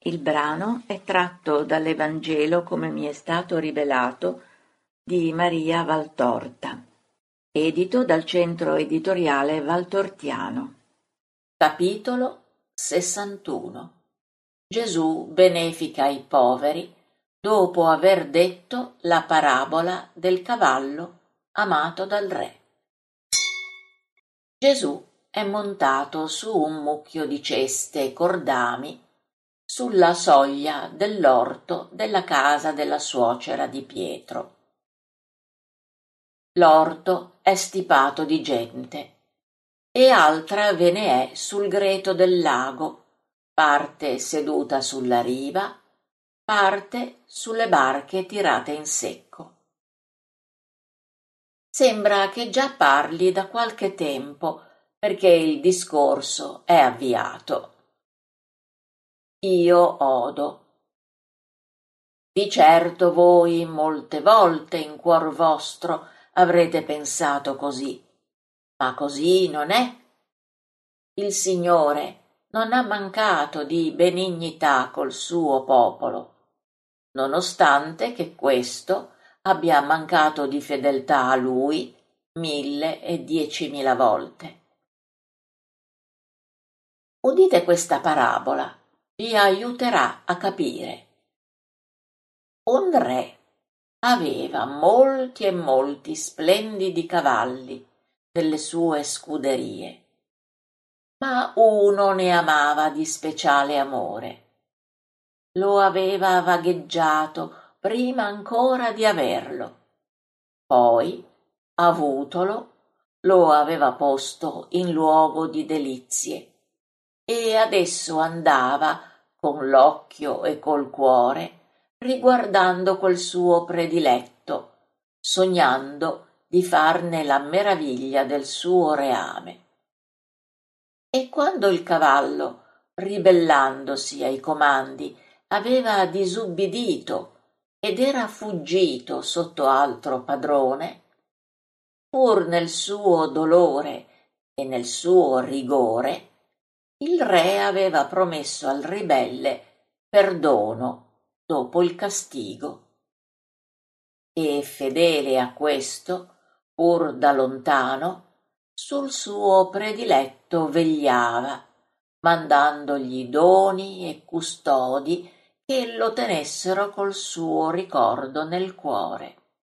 Il brano è tratto dall'Evangelo come mi è stato rivelato di Maria Valtorta, edito dal Centro Editoriale Valtortiano. Capitolo 61. Gesù benefica i poveri dopo aver detto la parabola del cavallo amato dal re. Gesù è montato su un mucchio di ceste e cordami sulla soglia dell'orto della casa della suocera di Pietro. L'orto è stipato di gente e altra ve ne è sul greto del lago, parte seduta sulla riva, parte sulle barche tirate in secco. Sembra che già parli da qualche tempo, perché il discorso è avviato. Io odo. Di certo voi molte volte in cuor vostro avrete pensato così, ma così non è. Il Signore non ha mancato di benignità col suo popolo, nonostante che questo abbia mancato di fedeltà a Lui 1000 e 10.000 volte. Udite questa parabola, vi aiuterà a capire. Un re aveva molti e molti splendidi cavalli delle sue scuderie, ma uno ne amava di speciale amore. Lo aveva vagheggiato prima ancora di averlo, poi, avutolo, lo aveva posto in luogo di delizie e adesso andava con l'occhio e col cuore riguardando quel suo prediletto, sognando di farne la meraviglia del suo reame. E quando il cavallo, ribellandosi ai comandi, aveva disubbidito ed era fuggito sotto altro padrone, pur nel suo dolore e nel suo rigore, il re aveva promesso al ribelle perdono dopo il castigo. E fedele a questo, pur da lontano, sul suo prediletto vegliava, mandandogli doni e custodi che lo tenessero col suo ricordo nel cuore.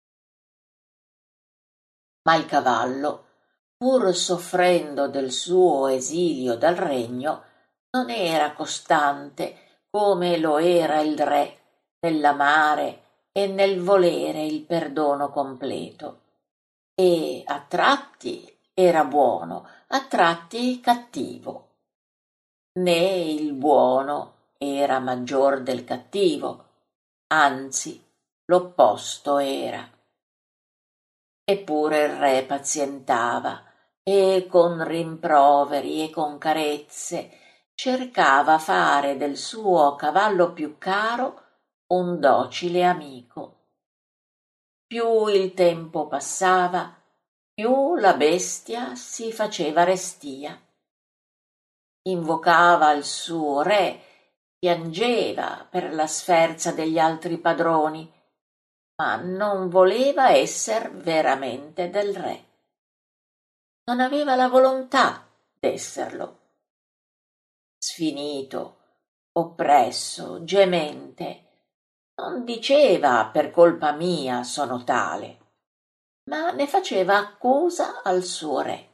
Ma il cavallo, pur soffrendo del suo esilio dal regno, non era costante come lo era il re nell'amare e nel volere il perdono completo, e a tratti era buono, a tratti cattivo. Né il buono era maggior del cattivo, anzi l'opposto era. Eppure il re pazientava e con rimproveri e con carezze cercava fare del suo cavallo più caro un docile amico. Più il tempo passava, più la bestia si faceva restia. Invocava il suo re, piangeva per la sferza degli altri padroni, ma non voleva esser veramente del re. Non aveva la volontà d'esserlo. Sfinito, oppresso, gemente, non diceva per colpa mia sono tale, ma ne faceva accusa al suo re.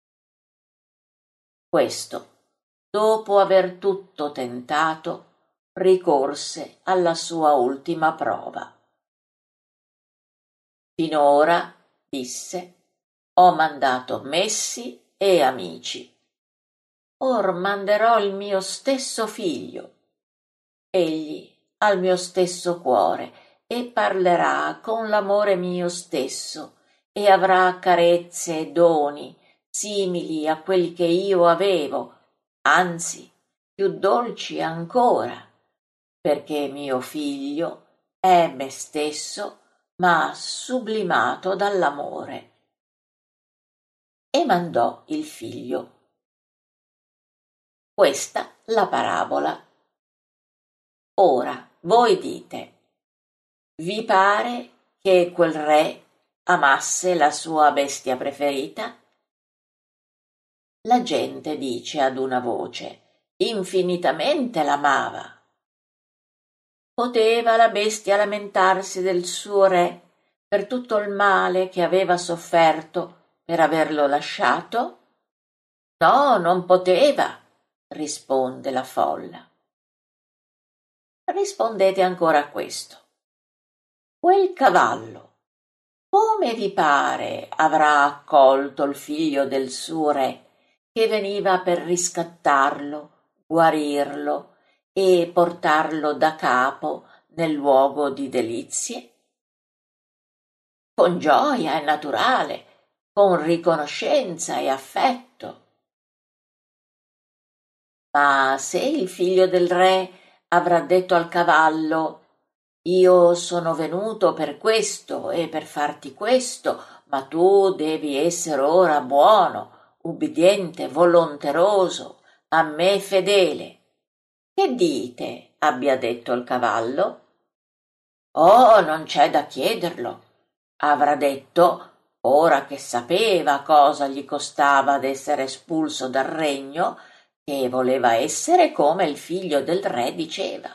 Questo, dopo aver tutto tentato, ricorse alla sua ultima prova. Finora, disse, ho mandato messi e amici. Or manderò il mio stesso figlio. Egli al mio stesso cuore e parlerà con l'amore mio stesso e avrà carezze e doni simili a quelli che io avevo, anzi più dolci ancora, perché mio figlio è me stesso, ma sublimato dall'amore. E mandò il figlio. Questa la parabola. Ora voi dite: vi pare che quel re amasse la sua bestia preferita? La gente dice ad una voce: infinitamente l'amava. Poteva la bestia lamentarsi del suo re per tutto il male che aveva sofferto per averlo lasciato? No, non poteva, risponde la folla. Rispondete ancora a questo. Quel cavallo, come vi pare avrà accolto il figlio del suo re, che veniva per riscattarlo, guarirlo e portarlo da capo nel luogo di delizie? Con gioia, è naturale, con riconoscenza e affetto. Ma se il figlio del re avrà detto al cavallo: io sono venuto per questo e per farti questo, ma tu devi essere ora buono, ubbidiente, volonteroso, a me fedele. Che dite abbia detto il cavallo? Oh, non c'è da chiederlo. Avrà detto, ora che sapeva cosa gli costava d'essere espulso dal regno, che voleva essere come il figlio del re diceva.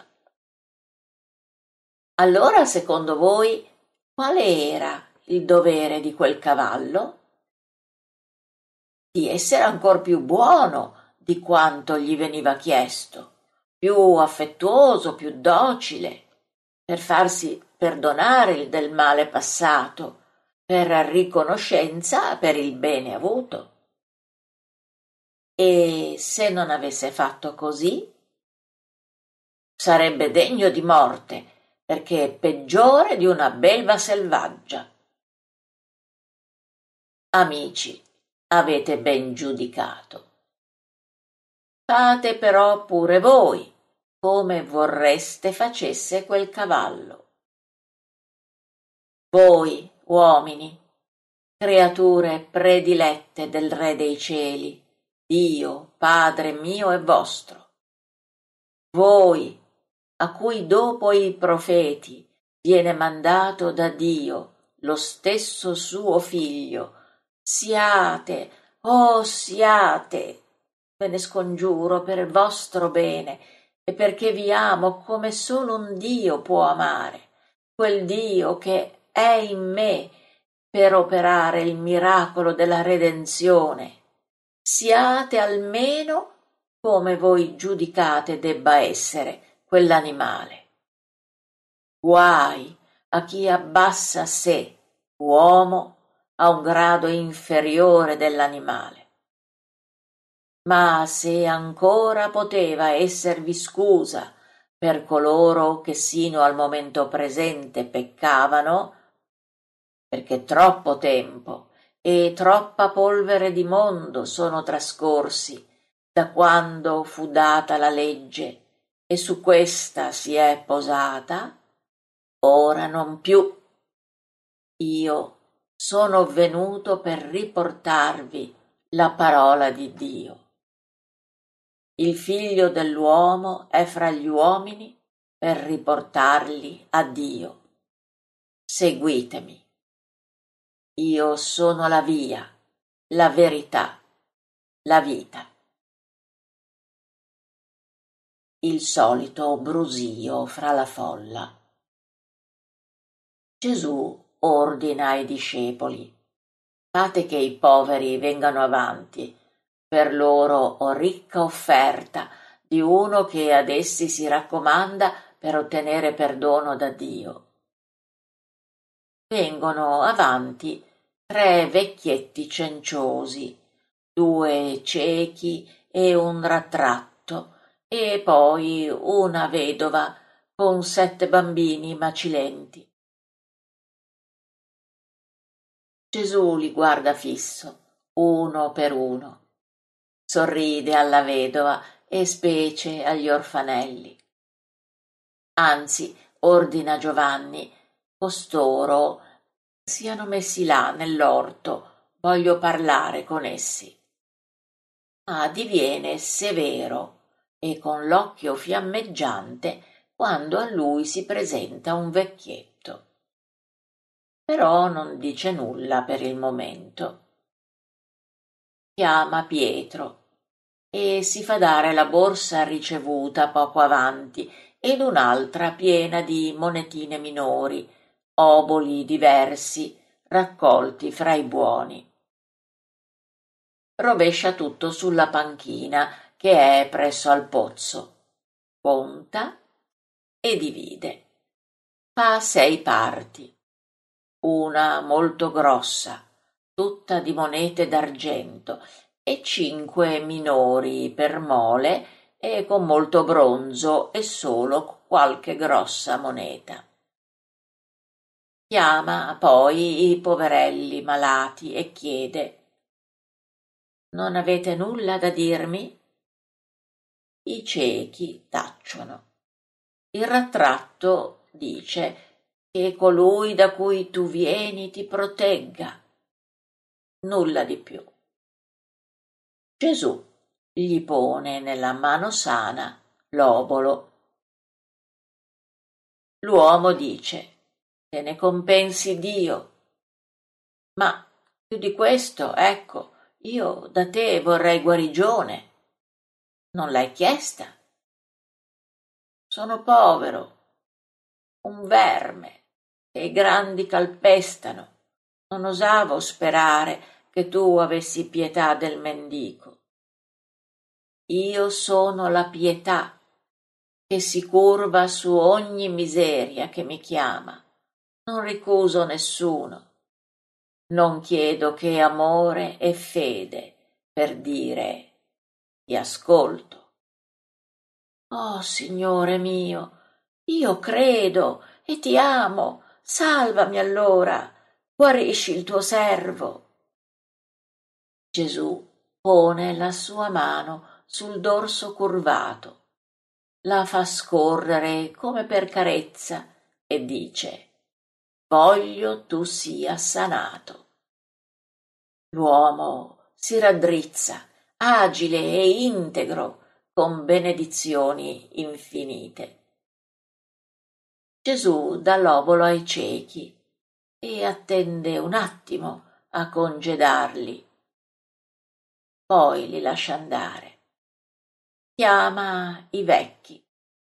Allora, secondo voi, quale era il dovere di quel cavallo? Di essere ancor più buono di quanto gli veniva chiesto, più affettuoso, più docile, per farsi perdonare il del male passato, per riconoscenza per il bene avuto. E se non avesse fatto così, sarebbe degno di morte, perché è peggiore di una belva selvaggia. Amici, avete ben giudicato. Fate però pure voi come vorreste facesse quel cavallo. Voi, uomini, creature predilette del Re dei cieli, Dio, Padre mio e vostro. Voi, a cui dopo i profeti viene mandato da Dio lo stesso suo figlio, siate, oh siate, ve ne scongiuro per vostro bene e perché vi amo come solo un Dio può amare, quel Dio che è in me per operare il miracolo della redenzione. Siate almeno come voi giudicate debba essere quell'animale. Guai a chi abbassa sé, uomo, a un grado inferiore dell'animale. Ma se ancora poteva esservi scusa per coloro che sino al momento presente peccavano, perché troppo tempo e troppa polvere di mondo sono trascorsi da quando fu data la legge e su questa si è posata, ora non più. Io sono venuto per riportarvi la parola di Dio. Il figlio dell'uomo è fra gli uomini per riportarli a Dio. Seguitemi. Io sono la via, la verità, la vita. Il solito brusio fra la folla. Gesù ordina ai discepoli: fate che i poveri vengano avanti, per loro ho ricca offerta di uno che ad essi si raccomanda per ottenere perdono da Dio. Vengono avanti 3 vecchietti cenciosi, 2 ciechi e un rattratto, e poi una vedova con 7 bambini macilenti. Gesù li guarda fisso, uno per uno. Sorride alla vedova e specie agli orfanelli. Anzi, ordina Giovanni: costoro siano messi là nell'orto, voglio parlare con essi. Ma diviene severo e con l'occhio fiammeggiante quando a lui si presenta un vecchietto. Però non dice nulla per il momento. Chiama Pietro e si fa dare la borsa ricevuta poco avanti ed un'altra piena di monetine minori, oboli diversi, raccolti fra i buoni. Rovescia tutto sulla panchina che è presso al pozzo, conta e divide. Fa 6 parti, una molto grossa, tutta di monete d'argento, e 5 minori per mole e con molto bronzo e solo qualche grossa moneta. Chiama poi i poverelli malati e chiede: «Non avete nulla da dirmi?» I ciechi tacciono. Il rattratto dice che colui da cui tu vieni ti protegga. Nulla di più. Gesù gli pone nella mano sana l'obolo. L'uomo dice: «Te ne compensi Dio. Ma più di questo, ecco, io da te vorrei guarigione. Non l'hai chiesta? Sono povero, un verme che i grandi calpestano. Non osavo sperare che tu avessi pietà del mendico. Io sono la pietà che si curva su ogni miseria che mi chiama. Non ricuso nessuno. Non chiedo che amore e fede per dire ti ascolto. Oh, Signore mio, io credo e ti amo. Salvami allora, guarisci il tuo servo». Gesù pone la sua mano sul dorso curvato, la fa scorrere come per carezza e dice: «Voglio tu sia sanato». L'uomo si raddrizza, agile e integro, con benedizioni infinite. Gesù dà l'obolo ai ciechi e attende un attimo a congedarli. Poi li lascia andare. Chiama i vecchi.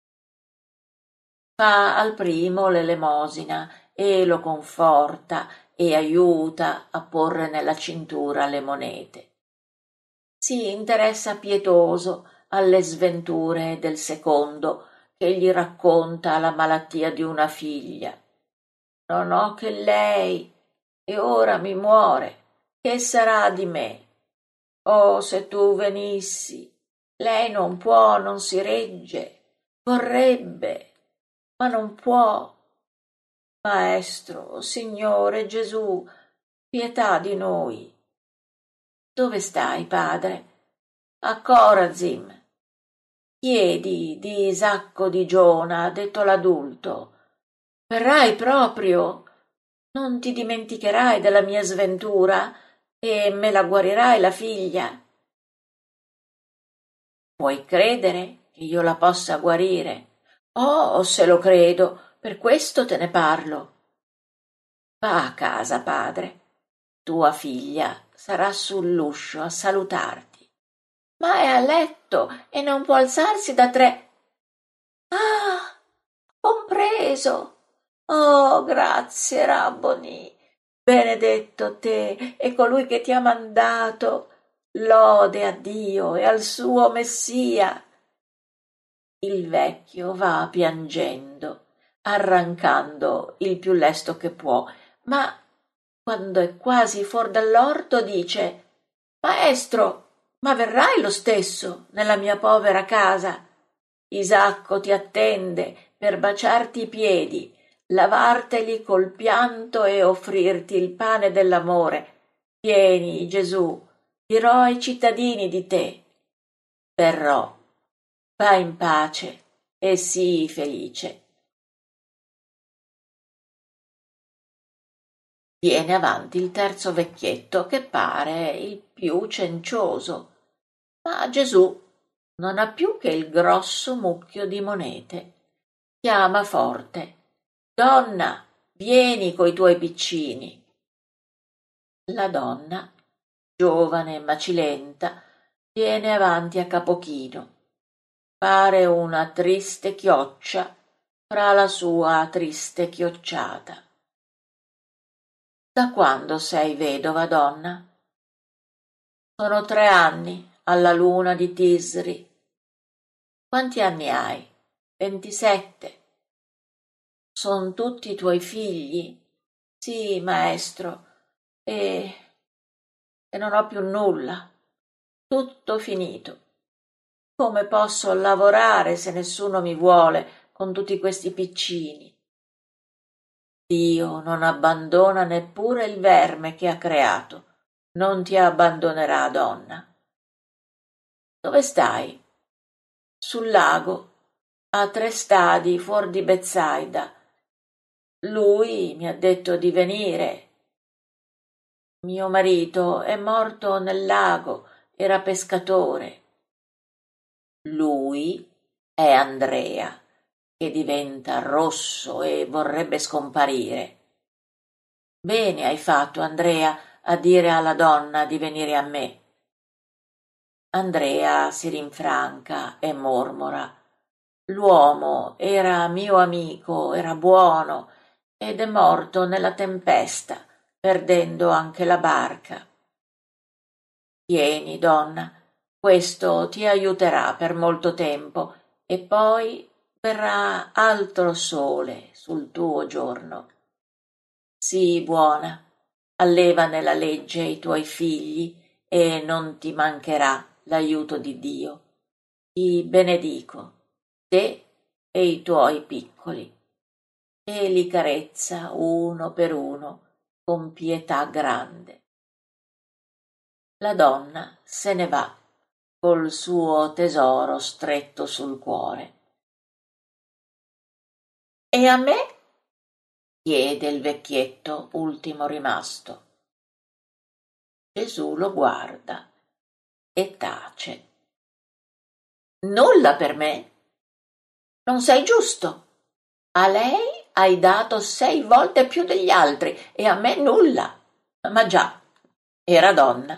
Fa al primo l'elemosina e lo conforta e aiuta a porre nella cintura le monete. Si interessa pietoso alle sventure del secondo, che gli racconta la malattia di una figlia. «Non ho che lei e ora mi muore. Che sarà di me? Oh, se tu venissi! Lei non può, non si regge. Vorrebbe, ma non può. Maestro, Signore Gesù, pietà di noi». «Dove stai, padre?» «A Corazim. Chiedi di Isacco di Giona, detto l'adulto. Verrai proprio? Non ti dimenticherai della mia sventura e me la guarirai la figlia?» «Puoi credere che io la possa guarire?» «Oh, se lo credo, per questo te ne parlo». «Va a casa, padre. Tua figlia sarà sull'uscio a salutarti». «Ma è a letto e non può alzarsi da 3. Ah, compreso. Oh, grazie, Rabboni. Benedetto te e colui che ti ha mandato. Lode a Dio e al suo Messia». Il vecchio va piangendo, arrancando il più lesto che può, ma quando è quasi fuor dall'orto dice: «Maestro, ma verrai lo stesso nella mia povera casa? Isacco ti attende per baciarti i piedi, lavarteli col pianto e offrirti il pane dell'amore. Vieni, Gesù, dirò ai cittadini di te. Verrò. Va in pace e sii felice». Viene avanti il terzo vecchietto, che pare il più cencioso, ma Gesù non ha più che il grosso mucchio di monete chiama forte: «Donna, vieni coi tuoi piccini!» La donna, giovane e macilenta, viene avanti a capo chino. Pare una triste chioccia fra la sua triste chiocciata. «Da quando sei vedova, donna?» «Sono 3 anni alla luna di Tisri». «Quanti anni hai?» «27». «Son tutti i tuoi figli?» «Sì, maestro, e non ho più nulla, tutto finito. Come posso lavorare se nessuno mi vuole con tutti questi piccini?» «Dio non abbandona neppure il verme che ha creato, non ti abbandonerà, donna». «Dove stai?» «Sul lago, a 3 stadi fuor di Bezzaida. Lui mi ha detto di venire. Mio marito è morto nel lago, era pescatore». «Lui è Andrea, che diventa rosso e vorrebbe scomparire». «Bene hai fatto, Andrea, a dire alla donna di venire a me». Andrea si rinfranca e mormora: «L'uomo era mio amico, era buono, ed è morto nella tempesta, perdendo anche la barca». «Tieni, donna, questo ti aiuterà per molto tempo, e poi verrà altro sole sul tuo giorno. Sii buona, alleva nella legge i tuoi figli e non ti mancherà l'aiuto di Dio. Ti benedico, te e i tuoi piccoli», e li carezza uno per uno con pietà grande. La donna se ne va col suo tesoro stretto sul cuore. «E a me?» chiede il vecchietto ultimo rimasto. Gesù lo guarda e tace. «Nulla per me? Non sei giusto. A lei hai dato 6 volte più degli altri e a me nulla». Ma già, era donna.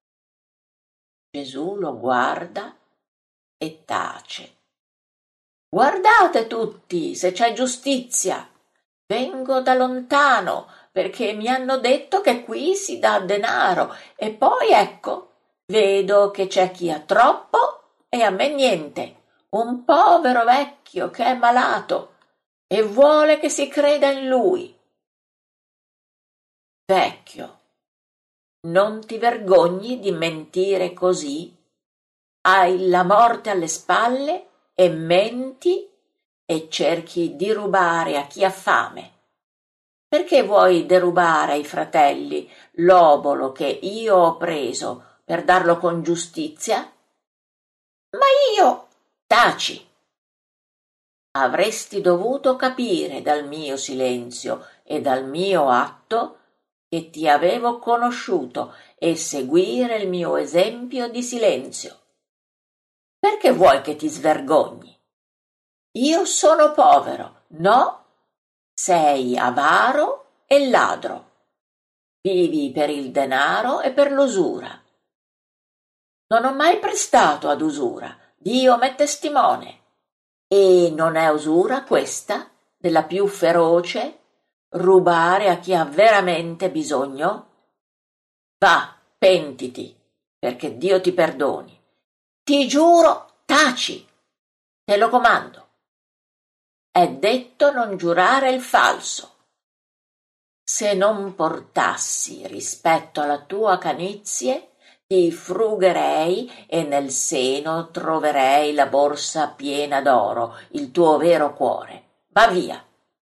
Gesù lo guarda e tace. «Guardate tutti se c'è giustizia. Vengo da lontano perché mi hanno detto che qui si dà denaro, e poi ecco, vedo che c'è chi ha troppo e a me niente, un povero vecchio che è malato e vuole che si creda in lui». «Vecchio, non ti vergogni di mentire così? Hai la morte alle spalle e menti e cerchi di rubare a chi ha fame. Perché vuoi derubare ai fratelli l'obolo che io ho preso per darlo con giustizia?» «Ma io…» «Taci! Avresti dovuto capire dal mio silenzio e dal mio atto che ti avevo conosciuto e seguire il mio esempio di silenzio. Perché vuoi che ti svergogni? Io sono povero, no? Sei avaro e ladro. Vivi per il denaro e per l'usura. Non ho mai prestato ad usura, Dio m'è testimone. E non è usura questa, della più feroce, rubare a chi ha veramente bisogno? Va, pentiti, perché Dio ti perdoni. Ti giuro, taci, te lo comando. È detto non giurare il falso. Se non portassi rispetto alla tua canizie, ti frugherei e nel seno troverei la borsa piena d'oro, il tuo vero cuore. Va via!»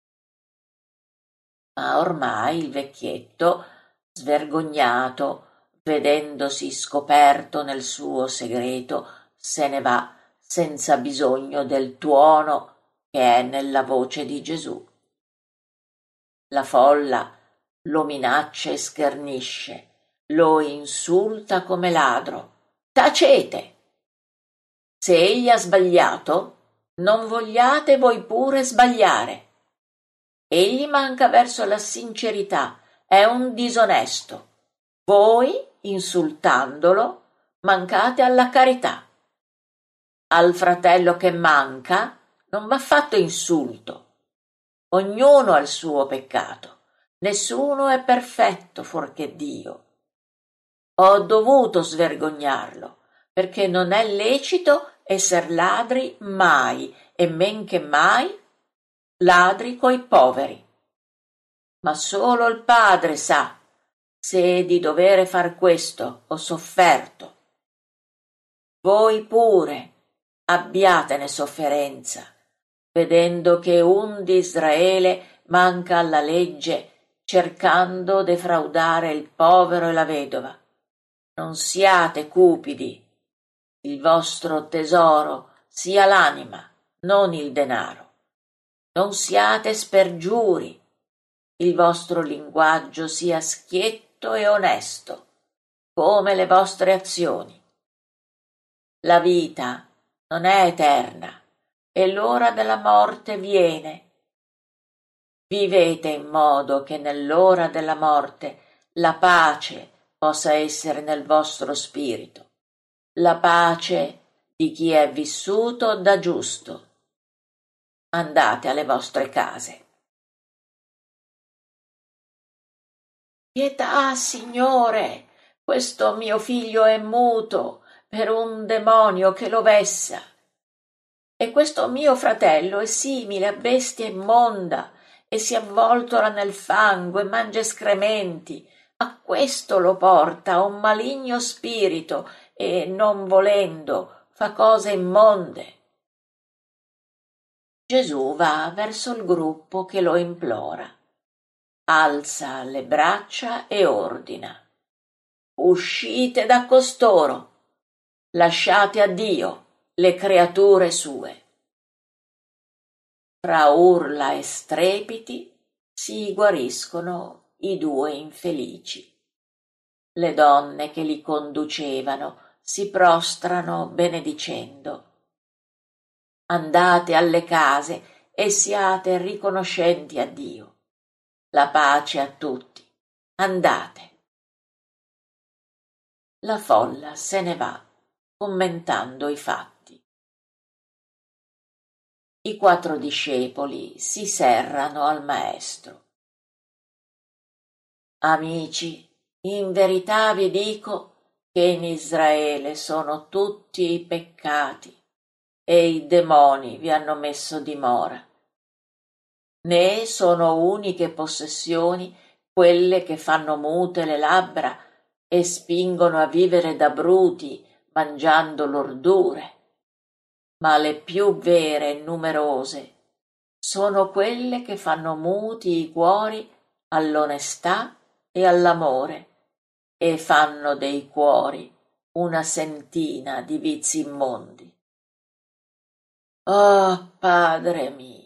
Ma ormai il vecchietto, svergognato, vedendosi scoperto nel suo segreto, se ne va senza bisogno del tuono che è nella voce di Gesù. La folla lo minaccia e schernisce, lo insulta come ladro. Tacete! Se egli ha sbagliato, non vogliate voi pure sbagliare. Egli manca verso la sincerità, è un disonesto. Voi, insultandolo, mancate alla carità. Al fratello che manca non va fatto insulto. Ognuno ha il suo peccato, nessuno è perfetto fuorché Dio. Ho dovuto svergognarlo, perché non è lecito esser ladri mai, e men che mai ladri coi poveri. Ma solo il Padre sa se di dovere far questo ho sofferto. Voi pure abbiatene sofferenza, vedendo che un di Israele manca alla legge, cercando defraudare il povero e la vedova. Non siate cupidi, il vostro tesoro sia l'anima, non il denaro. Non siate spergiuri, il vostro linguaggio sia schietto e onesto, come le vostre azioni. La vita non è eterna e l'ora della morte viene. Vivete in modo che nell'ora della morte la pace possa essere nel vostro spirito, la pace di chi è vissuto da giusto. Andate alle vostre case. Pietà, Signore, questo mio figlio è muto per un demonio che lo vessa. E questo mio fratello è simile a bestia immonda e si avvoltola nel fango e mangia escrementi. A questo lo porta un maligno spirito e, non volendo, fa cose immonde. Gesù va verso il gruppo che lo implora, alza le braccia e ordina: uscite da costoro, lasciate a Dio le creature sue. Fra urla e strepiti si guariscono i due infelici. Le donne che li conducevano si prostrano benedicendo. Andate alle case e siate riconoscenti a Dio. La pace a tutti. Andate. La folla se ne va, commentando i fatti. I 4 discepoli si serrano al maestro. Amici, in verità vi dico che in Israele sono tutti i peccati e i demoni vi hanno messo dimora. Né sono uniche possessioni quelle che fanno mute le labbra e spingono a vivere da bruti mangiando l'ordure, ma le più vere e numerose sono quelle che fanno muti i cuori all'onestà e all'amore e fanno dei cuori una sentina di vizi immondi. Oh, Padre mio!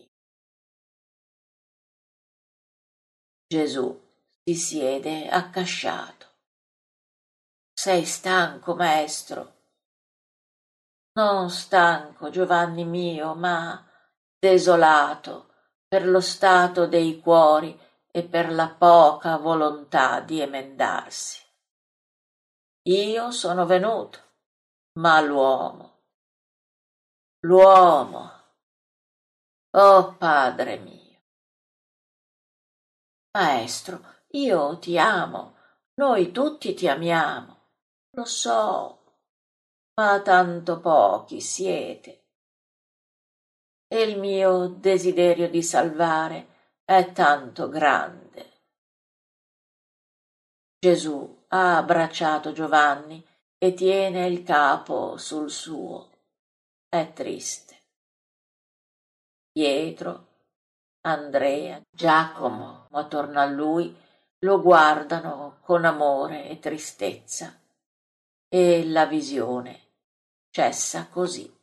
Gesù si siede accasciato. Sei stanco, maestro? Non stanco, Giovanni mio, ma desolato per lo stato dei cuori e per la poca volontà di emendarsi. Io sono venuto, ma l'uomo, oh Padre mio. Maestro, io ti amo, noi tutti ti amiamo, lo so, ma tanto pochi siete. E il mio desiderio di salvare è tanto grande. Gesù ha abbracciato Giovanni e tiene il capo sul suo. È triste. Pietro, Andrea, Giacomo, attorno a lui, lo guardano con amore e tristezza, e la visione cessa così.